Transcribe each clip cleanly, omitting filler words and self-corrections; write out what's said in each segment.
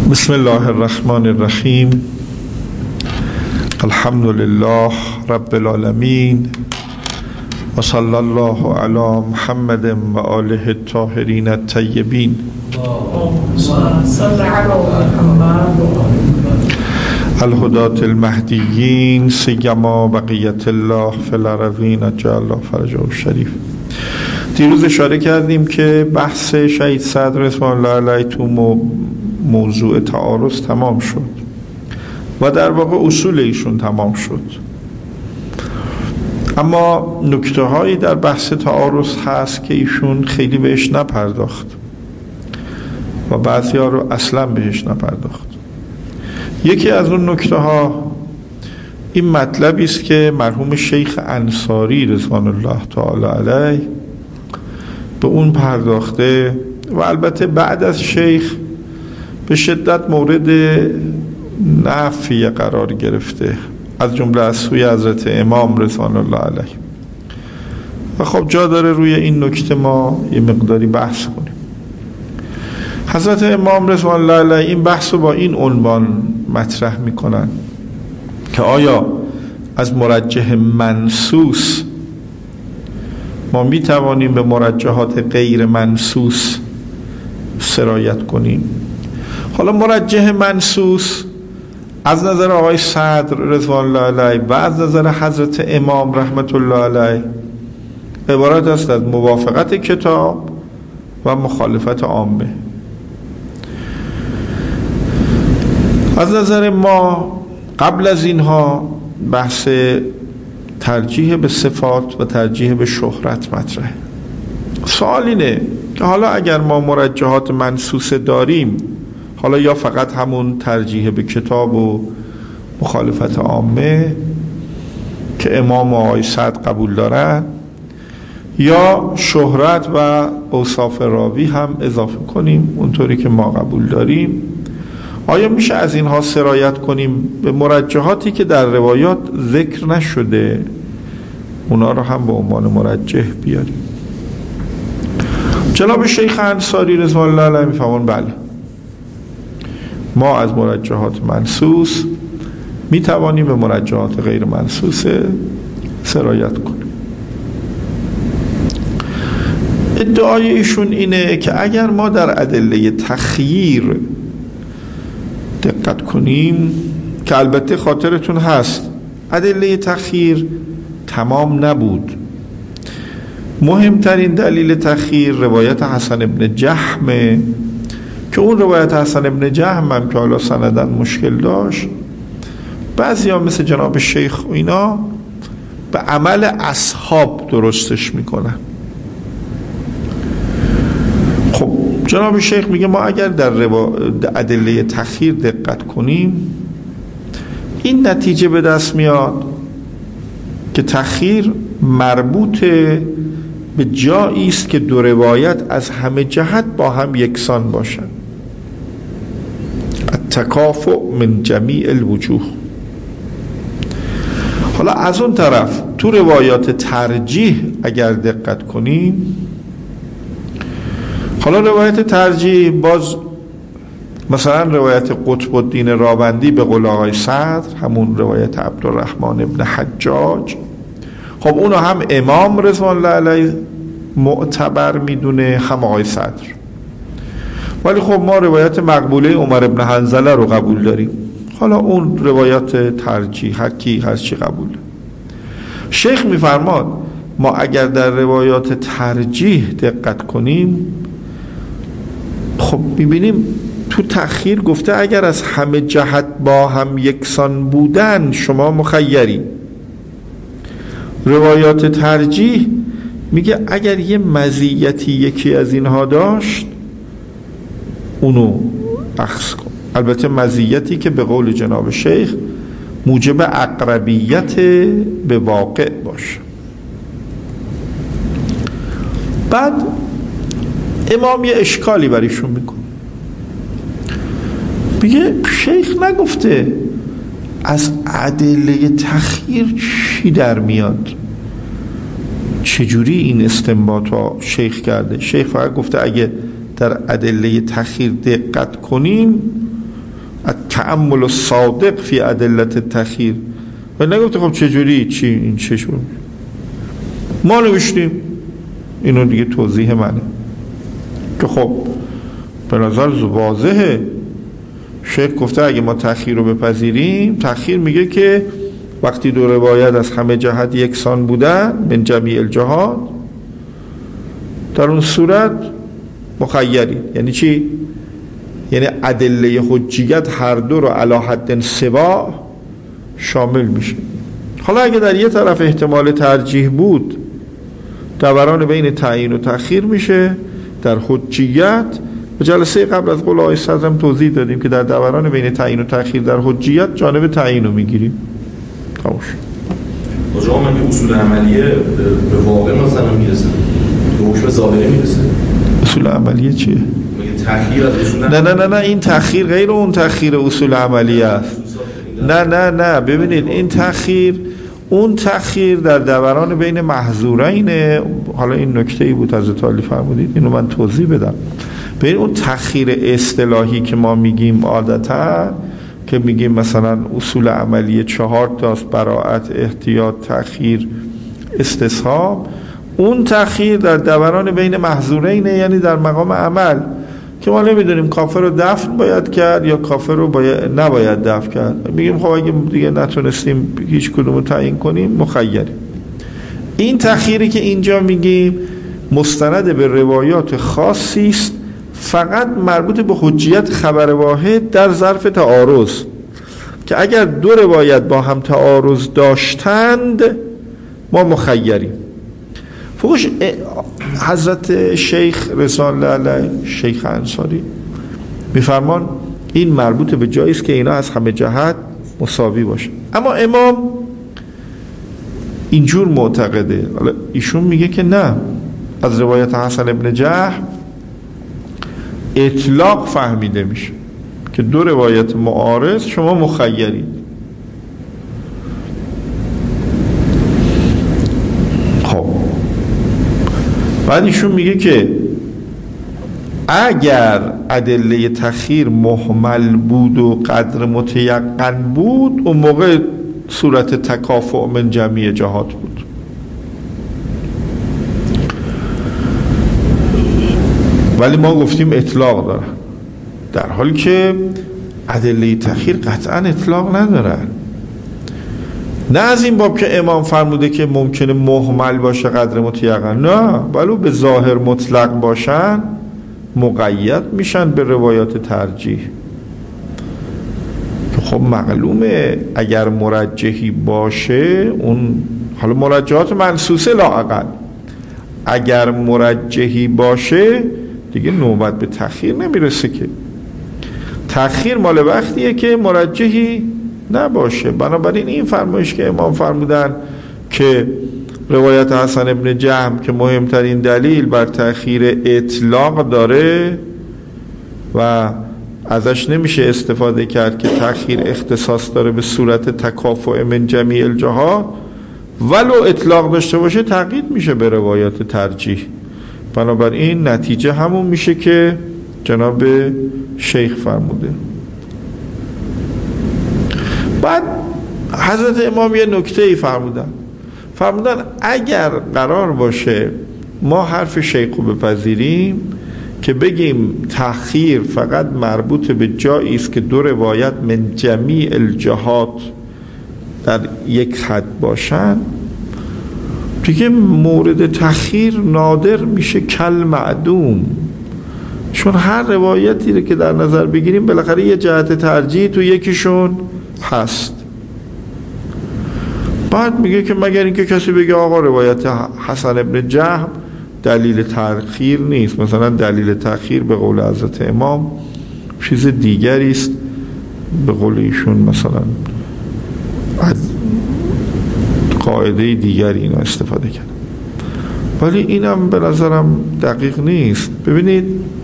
بسم الله الرحمن الرحیم. الحمد لله رب العالمین و صلی الله علی محمد و آله الطاهرین الطیبین. الهداة المهدیین سیما بقیت الله فی الارضین عجل الله فرجه الشریف. دیروز اشاره کردیم که بحث شهید صدر رضوان الله علیه تو موضوع تعارض تمام شد و در واقع اصول ایشون تمام شد، اما نکته هایی در بحث تعارض هست که ایشون خیلی بهش نپرداخت و بعضی ها رو اصلا بهش نپرداخت. یکی از اون نکته ها این مطلبی است که مرحوم شیخ انصاری رضوان الله تعالی علیه به اون پرداخته و البته بعد از شیخ به شدت مورد نفی قرار گرفته، از جمله از سوی حضرت امام رضوان الله علیه. و خب جا داره روی این نکته ما یه مقداری بحث کنیم. حضرت امام رضوان الله علیه این بحث رو با این عنوان مطرح میکنن که آیا از مرجح منصوص ما میتوانیم به مرجحات غیر منصوص سرایت کنیم؟ حالا مرجح منصوص از نظر آقای صدر رضوان الله علیه و از نظر حضرت امام رحمت الله علیه عبارت است از موافقت کتاب و مخالفت عامه. از نظر ما قبل از اینها بحث ترجیح به صفات و ترجیح به شهرت مطرحه. سوال اینه که حالا اگر ما مرجحات منصوص داریم، حالا یا فقط همون ترجیح به کتاب و مخالفت عامه که امام و آقای صدر قبول دارن، یا شهرت و اوصاف راوی هم اضافه کنیم اونطوری که ما قبول داریم، آیا میشه از اینها سرایت کنیم به مرجحاتی که در روایات ذکر نشده، اونا رو هم به عنوان مرجح بیاریم؟ جناب شیخ انصاری رضوان الله علیه میفهمون بله، ما از مرجحات منصوص میتوانیم به مرجحات غیر منصوص سرایت کنیم. ادعای ایشون اینه که اگر ما در ادله تخییر دقت کنیم، که البته خاطرتون هست ادله تخییر تمام نبود، مهمترین دلیل تخییر روایت حسن ابن جحمه که اون روایت حسن ابن جحم هم که حالا سنداً مشکل داشت، بعضی ها مثل جناب شیخ و اینا به عمل اصحاب درستش میکنن. خب جناب شیخ میگه ما اگر در ادله تخییر دقت کنیم این نتیجه به دست میاد که تخییر مربوط به جایی است که دو روایت از همه جهت با هم یکسان باشند، التکافؤ من جمیع الوجوه. حالا از اون طرف تو روایات ترجیح اگر دقت کنیم، حالا روایت ترجیح باز مثلا روایت قطب الدین راوندی به قول آقای صدر، همون روایت عبدالرحمن ابن حجاج، خب اونو هم امام رضوان الله علیه معتبر میدونه هم آقای صدر، ولی خب ما روایت مقبوله عمر ابن حنظله رو قبول داریم. حالا اون روایات ترجیح هر چی قبول. شیخ میفرماد ما اگر در روایات ترجیح دقت کنیم، خب میبینیم تو تأخیر گفته اگر از همه جهت با هم یکسان بودن شما مخیری. روایات ترجیح میگه اگر یه مزیتی یکی از اینها داشت اونو اخذ کن، البته مزیتی که به قول جناب شیخ موجب اقربیت به واقع باشه. بعد امام یه اشکالی بریشون میکنه، میگه شیخ نگفته از ادله تخییر چی در میاد، چجوری این استنباط رو شیخ کرده؟ شیخ فقط گفته اگه در ادله تخییر دقت کنیم التأمل الصادق فی ادله التأخیر. و نگفته خب چجوری چی این چه شد، ما نوشتیم اینو دیگه توضیح منه که خب به نظر واضحه. شیخ گفته اگه ما تأخیر رو بپذیریم، تأخیر میگه که وقتی دو روایت از همه جهت یکسان بودن من جمیع الجهات، در اون صورت مخیری. یعنی چی؟ یعنی ادله حجیت هر دو رو علی حد سوا شامل میشه. حالا اگه در یه طرف احتمال ترجیح بود، دوران بین تعیین و تأخیر میشه. در حجیت و جلسه قبل از قول آقای صدرم توضیح دادیم که در دوران بین تعیین و تأخیر در حجیت جانب تعیین رو میگیریم. تموش. آجا من که اصول عملیه به واقع مثلا میرسه، به حکم ظاهری میرسه. اصول عملیه چیه؟ میگه تأخیر از اصول نه این تأخیر غیر اون تأخیر اصول عملیه است. نه ببینید این تأخیر، اون تأخیر در دوران بین محظورینه. حالا این نکته‌ای بود حضرت علی فرمودید، اینو من توضیح بدم. ببین اون تأخیر اصطلاحی که ما میگیم عادتا، که میگیم مثلا اصول عملیه 4 تاست: براءت، احتیاط، تأخیر، استصحاب. اون تأخیر در دوران بین محظورینه، یعنی در مقام عمل، که ما نمیدونیم کافر رو دفن باید کرد یا کافر رو نباید دفن کرد. میگیم خب اگه دیگه نتونستیم هیچ کدوم رو تعیین کنیم مخیریم. این تأخیری که اینجا میگیم مستند به روایات خاصی است، فقط مربوط به حجیت خبر واحد در ظرف تعارض، که اگر دو روایت با هم تعارض داشتند ما مخیریم. فوقش حضرت شیخ رضوان الله علیه، شیخ انصاری، میفرمان این مربوط به جایی است که اینا از همه جهت مساوی باشه. اما امام اینجور معتقده. ایشون میگه که نه، از روایت حسن ابن جهم اطلاق فهمیده میشه که دو روایت معارض شما مخیرید. خب بعد ایشون میگه که اگر ادله تأخیر محمل بود و قدر متیقن بود، اون موقع صورت تکافؤ من جمیع جهات بود. ولی ما گفتیم اطلاق دارن، در حالی که ادله تأخیر قطعا اطلاق ندارن. نه از این باب که امام فرموده که ممکنه محمل باشه قدر متیقن، نه، ولی به ظاهر مطلق باشن مقید میشن به روایات ترجیح. خب معلومه اگر مرجحی باشه، اون حالا مرجحات منصوصه لااقل، اگر مرجحی باشه دیگه نوبت به تأخیر نمیرسه. که تأخیر مال وقتیه که مرجحی نباشه. بنابراین این فرمایش که امام فرمودن که روایت حسن ابن جهم که مهمترین دلیل بر تأخیر اطلاق داره و ازش نمیشه استفاده کرد که تأخیر اختصاص داره به صورت تکافؤ من جمیع الجهات، ولو اطلاق داشته باشه تقیید میشه به روایات ترجیح. بنابراین نتیجه همون میشه که جناب شیخ فرموده. بعد حضرت امام یه نکته‌ای فرمودن اگر قرار باشه ما حرف شیخ رو بپذیریم که بگیم تأخیر فقط مربوط به جایی است که دو روایت من جمیع الجهات در یک حد باشن، دیگه مورد تأخیر نادر میشه کل معدوم. چون هر روایتی رو که در نظر بگیریم بالاخره یه جهت ترجیح تو یکیشون هست. بعد میگه که مگر اینکه کسی بگه آقا روایت حسن ابن جهم دلیل تأخیر نیست، مثلا دلیل تأخیر به قول حضرت امام چیز دیگری است، به قول ایشون مثلا از قاعده دیگری اینا استفاده کرد. ولی اینم به نظرم دقیق نیست. ببینید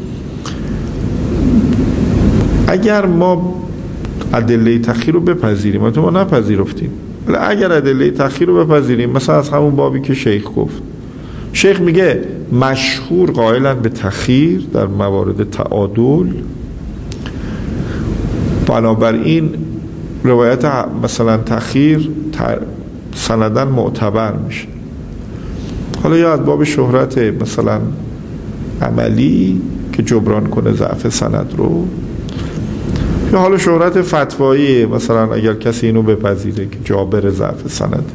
اگر ما ادله تأخیر رو بپذیریم، البته ما نپذیرفتیم، ولی اگر ادله تأخیر رو بپذیریم، مثلا از همون بابی که شیخ گفت، شیخ میگه مشهور قائلن به تأخیر در موارد تعادل بنابراین روایت مثلا تأخیر سندن معتبر میشه. حالا یا از باب شهرت مثلا عملی که جبران کنه ضعف سند رو، یا حالا شهرت فتوایی، مثلا اگر کسی اینو بپذیره که جابر ضعف سند،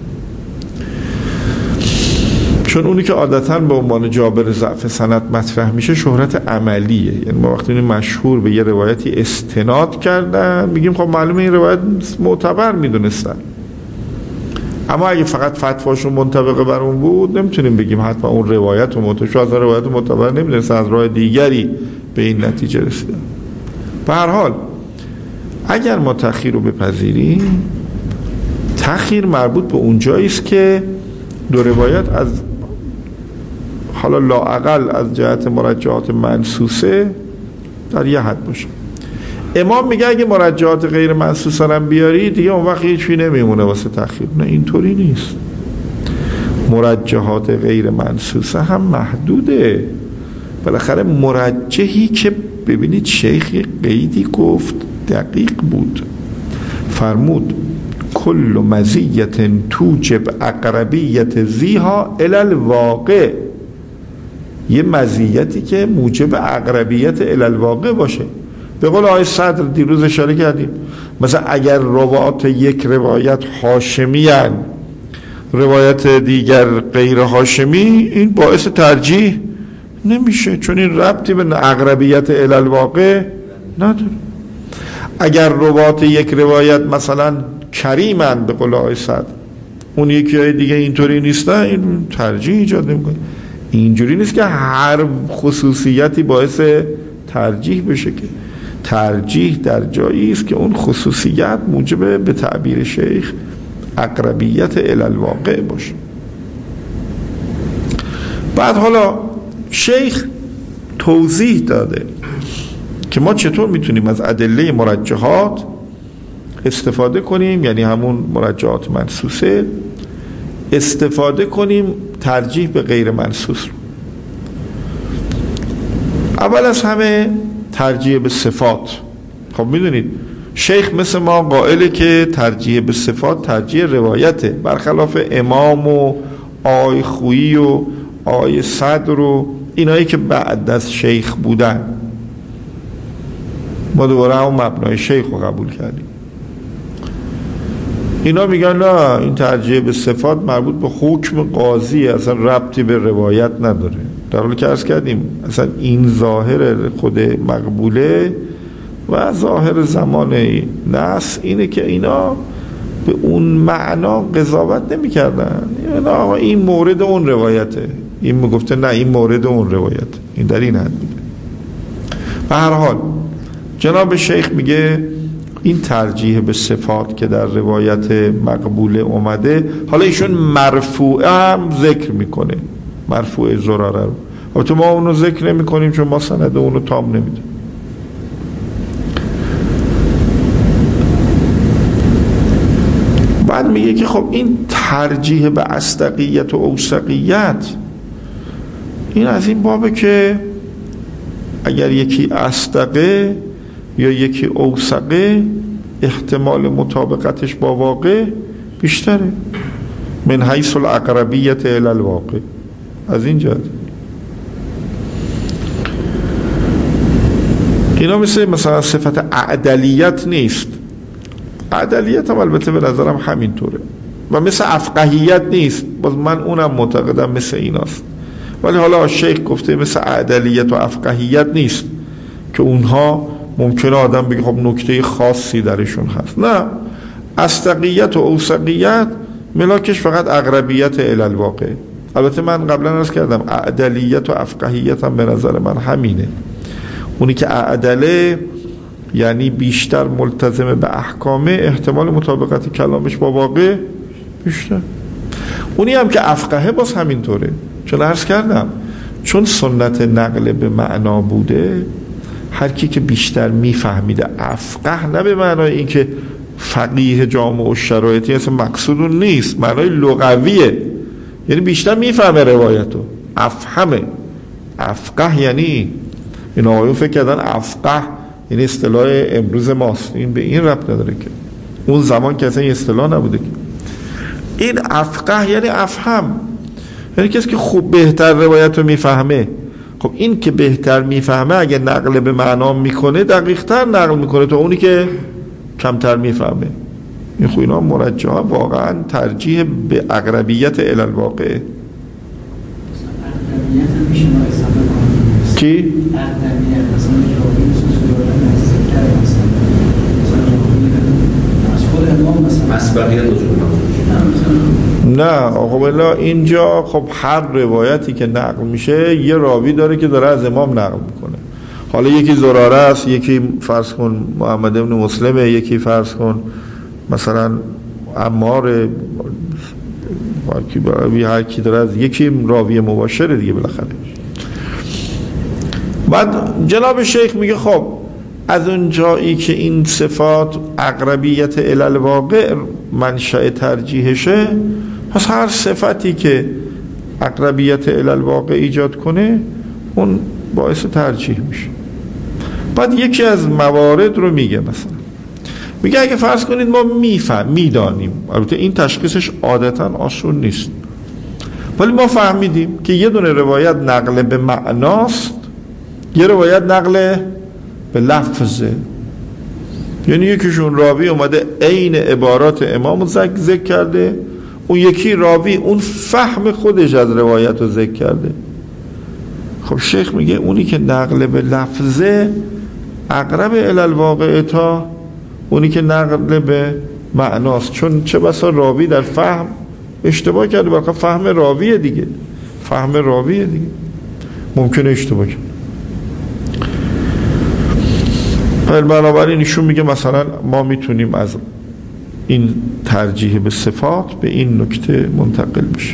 چون اونی که عادتاً به عنوان جابر ضعف سند مطرح میشه شهرت عملیه. یعنی ما وقتی مشهور به یه روایتی استناد کردن میگیم خب معلومه این روایت معتبر میدونستن، اما اگه فقط فتواشون منطبق بر اون بود نمیتونیم بگیم حتما اون روایت و معتبر، از روایت معتبر نمیدونستن، از راه دیگری به این نتیجه رسیدن. به هر حال اگر ما تأخیر رو بپذیریم، تأخیر مربوط به اون جایی است که دو روایت از حالا لااقل از جهت مرجعات منصوصه در یه حد باشه. امام میگه اگه مرجعات غیر منصوصه هم بیاری دیگه اون وقت هیچی نمیمونه واسه تأخیر. نه، اینطوری نیست. مرجحات غیر منصوصه هم محدوده. بالاخره مرجحی که ببینید شیخ قیدی گفت دقیق بود، فرمود کل مزیت توجب اقربیت زیها الی الواقع، یه مزیتی که موجب اقربیت الی الواقع باشه. به قول آقای صدر دیروز اشاره کردیم، مثلا اگر روایت یک روایت هاشمی ان، روایت دیگر غیر هاشمی، این باعث ترجیح نمیشه، چون این ربطی به اقربیت الی الواقع نداره. اگر روایت یک روایت مثلا کریمن به قول آقای صدر، اون یکی های دیگه اینطوری نیستن، این ترجیح ایجاد نمیکنه. اینجوری نیست که هر خصوصیتی باعث ترجیح بشه، که ترجیح در جایی است که اون خصوصیت موجب به تعبیر شیخ اقربیت الی الواقع باشه. بعد حالا شیخ توضیح داده که ما چطور میتونیم از ادله مرجحات استفاده کنیم، یعنی همون مرجحات منصوصه استفاده کنیم ترجیح به غیر منصوص رو. اول از همه ترجیح به صفات. خب میدونید شیخ مثل ما قائله که ترجیح به صفات ترجیح روایته، برخلاف امام و آقای خویی و آقای صدر و اینایی که بعد از شیخ بودن. ما دوباره همون مبنای شیخ رو قبول کردیم. اینا میگن نه، این ترجیح به صفات مربوط به حکم قاضی، اصلا ربطی به روایت نداره. در حالی که عرض کردیم اصلا این ظاهر خود مقبوله و ظاهر زمان نص اینه که اینا به اون معنا قضاوت نمی کردن. این مورد اون روایته، این میگفته نه این مورد اون روایت، این در این حد بوده. به هر حال جناب شیخ میگه این ترجیح به صفات که در روایت مقبوله اومده، حالا ایشون مرفوع هم ذکر میکنه، مرفوع زراره رو. البته ما اونو ذکر نمی کنیم چون ما سند اونو تام نمیدیم. بعد میگه که خب این ترجیح به اصدقیت و اوثقیت، این از این بابه که اگر یکی اصدقه یا یکی اوثقه احتمال مطابقتش با واقع بیشتره، من حیث الاقربیت الی الواقع. از این جهت اینا مثلا صفت عدلیت نیست. عدلیت هم البته به نظرم همینطوره و مثل افقهیت نیست، باز من اونم معتقدم مثل ایناست. ولی حالا شیخ گفته مثل عدلیت و افقهیت نیست که اونها ممکنه آدم بگه خب نکته خاصی درشون هست. نه، اصدقیت و اوثقیت ملاکش فقط اقربیت الی الواقع. البته من قبلا عرض کردم عدلیت و افقهیت هم به نظر من همینه. اونی که عدله یعنی بیشتر ملتزم به احکامه، احتمال مطابقت کلامش با واقع بیشتر. اونی هم که افقهه باز همینطوره، چون عرض کردم چون سنت نقل به معنا بوده، هر کی که بیشتر میفهمیده افقه، نه به معنای این که فقیه جامع و شرایطی اصلا مقصود اون نیست، معنای لغویه، یعنی بیشتر میفهمه روایتو، افهمه. افقه یعنی این آقایون فکر کردن افقه این اصطلاح امروز ماست، این به این ربط نداره که اون زمان که اصلا این اصطلاح نبوده که. این افقه یعنی افهم، یعنی کسی که خوب بهتر روایت رو میفهمه. خب این که بهتر میفهمه اگه نقل به معنا میکنه دقیق‌تر نقل میکنه تا اونی که کمتر میفهمه. این خب اینا مرجحه واقعا ترجیح به اقربیت الی الواقع. کی؟ نه آقا بلا اینجا خب هر روایتی که نقل میشه یه راوی داره که داره از امام نقل میکنه. حالا یکی زراره است، یکی فرض کن محمد ابن مسلمه، یکی فرض کن مثلا عمار، هر کی داره از یکی راوی مباشره دیگه بالاخره. بعد جناب شیخ میگه خب از اون جایی که این صفات اقربیت الی الواقع منشأ ترجیحشه، پس هر صفتی که اقربیت الی الواقع ایجاد کنه اون باعث ترجیح میشه. بعد یکی از موارد رو میگه، مثلا میگه اگه فرض کنید ما میدانیم، البته این تشخیصش عادتا آسون نیست، ولی ما فهمیدیم که یه دونه روایت نقل به معناست، یه روایت نقل به لفظه. یعنی یکیشون راوی اومده عین عبارات امام رو ذکر کرده، اون یکی راوی اون فهم خودش از روایت رو ذکر کرده. خب شیخ میگه اونی که نقل به لفظه اقرب الی الواقع تا اونی که نقل به معناست، چون چه بسا راوی در فهم اشتباه کرده، بلکه فهم راویه دیگه، فهم راویه دیگه ممکنه اشتباه کرده. بنابراین ایشون میگه مثلا ما میتونیم از این ترجیح به صفات به این نکته منتقل بشیم.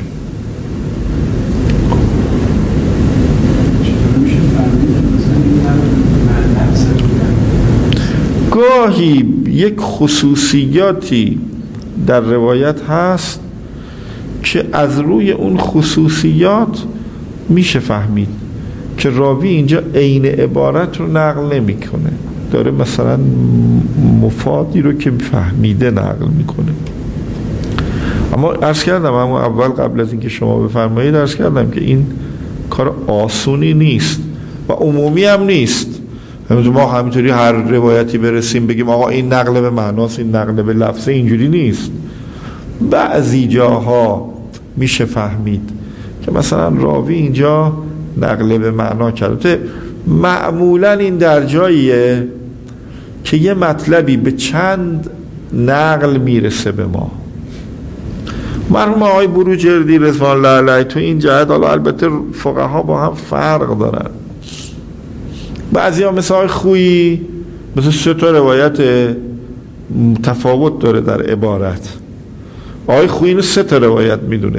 گاهی یک خصوصیاتی در روایت هست که از روی اون خصوصیات میشه فهمید که راوی اینجا عین عبارت رو نقل نمیکنه، داره مثلا مفادی رو که فهمیده نقل میکنه. اما عرض کردم اما اول قبل از اینکه شما بفرمایید عرض کردم که این کار آسونی نیست و عمومی هم نیست. ما همینطوری هر روایتی برسیم بگیم آقا این نقل به معناست، این نقل به لفظه، اینجوری نیست. بعضی جاها میشه فهمید که مثلا راوی اینجا نقل به معنا کرده. معمولا این در جاییه که یه مطلبی به چند نقل میرسه به ما. مرحوم آقای بروجردی رضوان الله علیه تو این جهت، حالا البته فقها با هم فرق دارن، بعضی ها مثل آقای خویی مثل 3 روایت تفاوت داره در عبارت، آقای خویی اینو 3 روایت میدونه.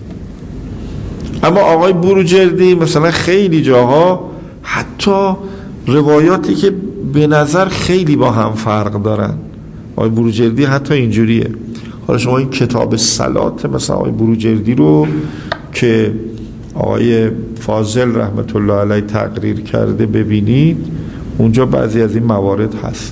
اما آقای بروجردی مثلا خیلی جاها حتی روایاتی که به نظر خیلی با هم فرق دارن، آقای بروجردی حتی اینجوریه. حالا شما این کتاب صلات مثلا آقای بروجردی رو که آقای فاضل رحمت الله علیه تقریر کرده ببینید، اونجا بعضی از این موارد هست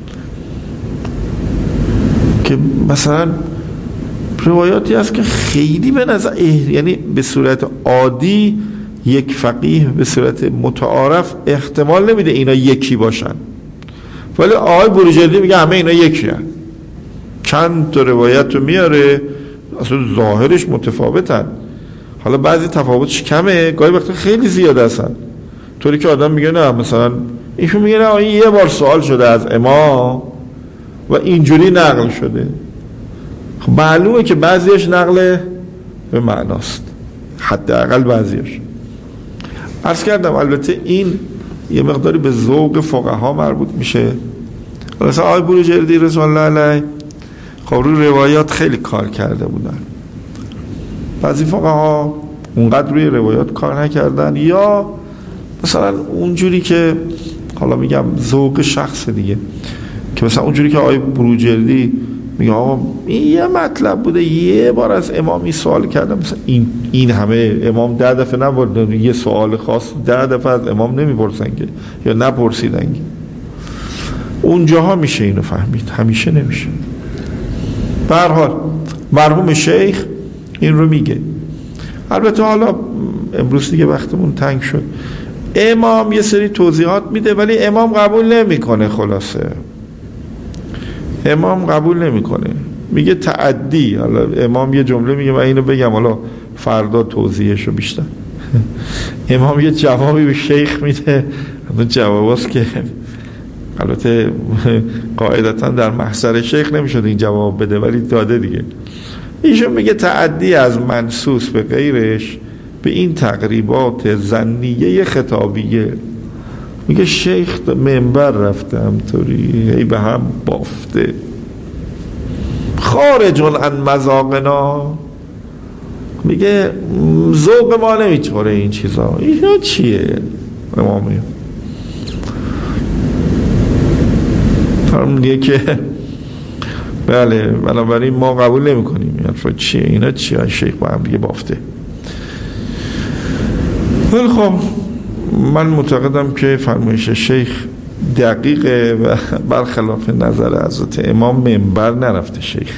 که مثلا روایاتی هست که خیلی به نظر یعنی به صورت عادی یک فقیه به صورت متعارف احتمال نمیده اینا یکی باشن، ولی آقای بروجردی میگه همه اینا یکی هست. چند تا روایت رو میاره اصلا ظاهرش متفاوتن، حالا بعضی تفاوتش کمه، گاهی وقتا خیلی زیاده هستن، طوری که آدم میگه نه مثلا ایشون میگه نه یه بار سوال شده از امام و اینجوری نقل شده. خب معلومه که بعضیش نقل به معناست، حداقل بعضیش. عرض کردم البته این یه مقداری به ذوق فقها مربوط میشه. مثلا آقای بروجردی رضوان الله علیه خب روی روایات خیلی کار کرده بودن، بعضی فقها اونقدر روی روایات کار نکردن، یا مثلا اونجوری که حالا میگم ذوق شخص دیگه، که مثلا اونجوری که آقای بروجردی میگه آقا این یه مطلب بوده یه بار از امامی سوال کردم، مثلا این همه امام 10 دفعه نبردن یه سوال خاص 10 دفعه از امام نمیپرسن که یا نپرسیدن که. اونجاها میشه اینو فهمید، همیشه نمیشه. به هر حال مرحوم شیخ این رو میگه. البته حالا امروز دیگه وقتمون تنگ شد، امام یه سری توضیحات میده ولی امام قبول نمیکنه. خلاصه امام قبول نمیکنه، میگه تعدی. حالا امام یه جمله میگه، من اینو بگم حالا فردا توضیحشو بیشتر. امام یه جوابی به شیخ میده، اون جواباست که البته قاعدتا در محضر شیخ نمیشد این جواب بده ولی داده دیگه. ایشون میگه تعدی از منصوص به غیرش به این تقریبات ظنیه خطابیه. میگه شیخ منبر رفته همطوری هی به هم بافته، خارج عن مذاقنا، میگه ذوق ما نمیچوره این چیزا. اینا چیه امامی؟ میگه که بله بنابراین ما قبول نمی کنیم. یعنی چیه اینا؟ چیه شیخ با هم دیگه بافته؟ ولی خب من معتقدم که فرمایش شیخ دقیقه و برخلاف نظر حضرت امام منبر نرفته شیخ.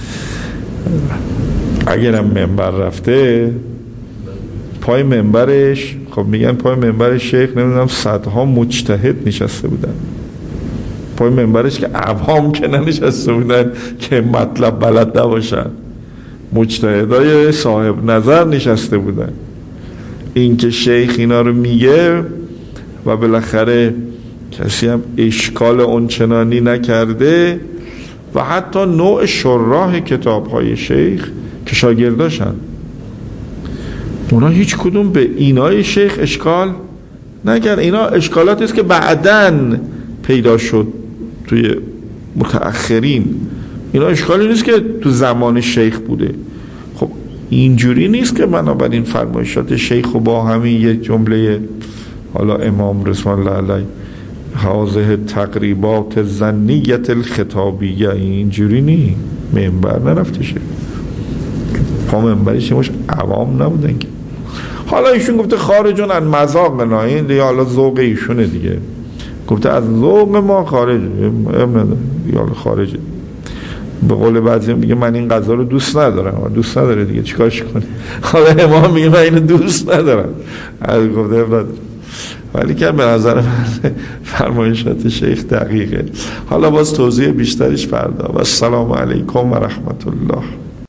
اگرم منبر رفته پای منبرش، خب میگن پای منبر شیخ نمیدونم صدها مجتهد نشسته بودن، پای منبرش که عوام که ننشسته بودن که مطلب بلد نباشن، مجتهدای صاحب نظر نشسته بودن. این که شیخ اینا رو میگه و بالاخره کسی هم اشکال اونچنانی نکرده و حتی نوع شراح کتاب‌های شیخ که شاگرداشن اونا هیچ کدوم به اینای شیخ اشکال نکرد. اینا اشکالاتی است که بعدن پیدا شد توی متأخرین. اینا اشکالی نیست که تو زمان شیخ بوده. خب اینجوری نیست که بنابراین فرمایشات شیخ و با همین یه جمله حالا امام رضوان الله علیه هذه تقریبات ظنیت الخطابیه، اینجوری نی منبر نرفته شه، پا منبرش باش عوام نبودن که. حالا ایشون گفته خارجون عن مذاقنا، این دیگه حالا ذوق ایشونه دیگه، گفته از ذوق ما خارج، یا خارجه. به قول بعضی میگه من این غذا رو دوست ندارم، دوست نداره دیگه چیکارش کنه. حالا امام میگه من اینو دوست ندارم، از گفته نداره. ولی که به نظر من فرمایشات شیخ دقیقه. حالا باز توضیح بیشترش فردا. و السلام علیکم و رحمت الله.